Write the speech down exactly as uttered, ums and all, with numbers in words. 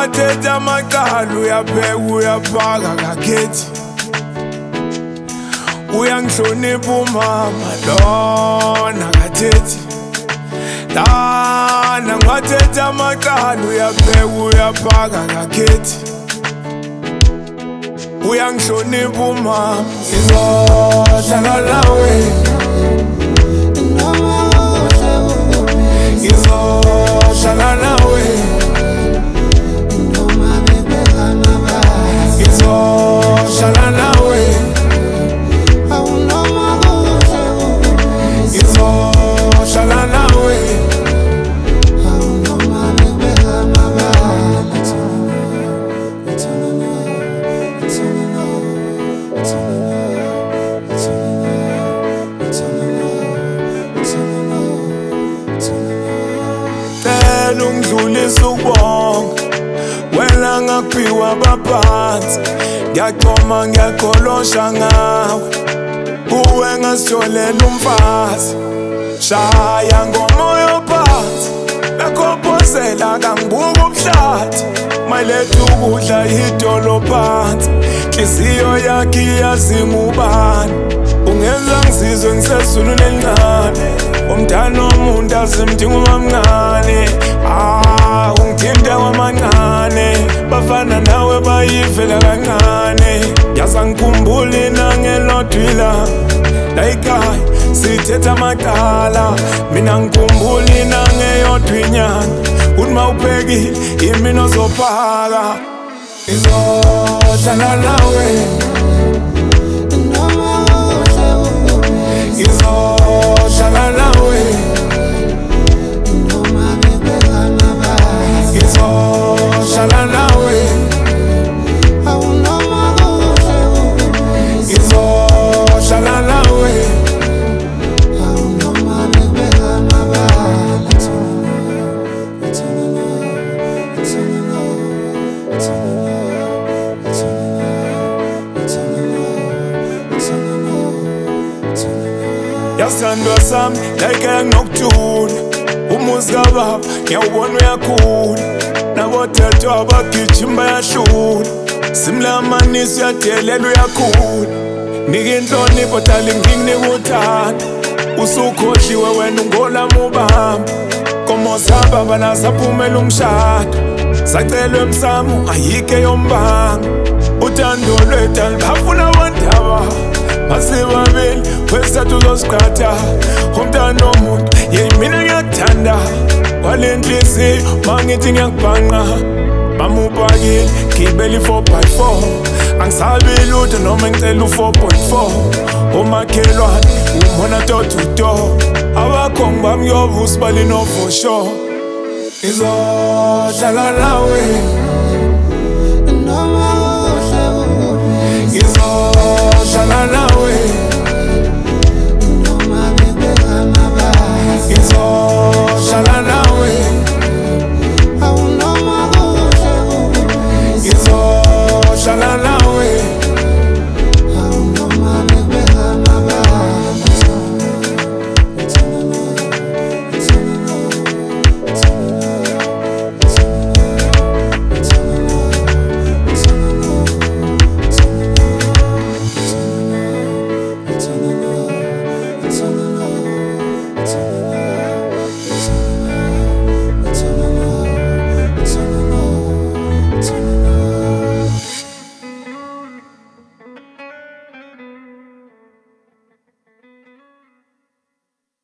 Ungathetha amaqala uyapheka uyaphaka kakethi uyangihlonipha umama lona kathethi lana ungathetha amaqala uyapheka uyaphaka kakethi uyangihlonipha umama ngizohlala nawe ngizohlala nawe ngizohlala nawe ngizohlala nawe ungidlulisa ukubonga wena ngaphiwa baphansi ngiyachoma ngiyaqolosha ngawe uwe ngasitholela umfazi shaya ngomoya phansi lakhophozela kangibuka ubuhlathi mayiletha ukudla idolo phansi nhliziyo yakhe iyazinga ubani ungenza ngizizwe ngisezulwini elincane umntana womuntu azimdinga umamncane ah ungithinta kwamancane bafana nawe bayivela kancane yaza ngikhumbula inangelodwila la ekhaya sithetha amaqala mina ngikhumbula inangeyodwa inyanga uthi mawuphekile yimina ozophaka ngizohlala nawe ngizohlala nawe ngizohlala nawe ngizohlala nawe yasithandwa sami layikela nginokuthula umuzi kababa ngiyawubona uyakhula nabothetho abagijima bayahlula simlamanisi uyadelela uyakhula nika inhlonipho darling nginginika uthando usukhohliwe wena ungolami ubamba komo sababa nasaphumela umshado sacelwa emsamo ayike yombanga uthando lwethu alibafuna wondaba masibabili wesithathu uzosiqhatha umntana womuntu yeyi mina ngiyakuthanda wale nhliziyo mangithi ngiyakubhanqa mama upakile gibela i-four by four angisabi lutho noma ngicela u-four point four umakhelwane umona totuto abakhongi bami yovusa balino for sure ngizohlala nawe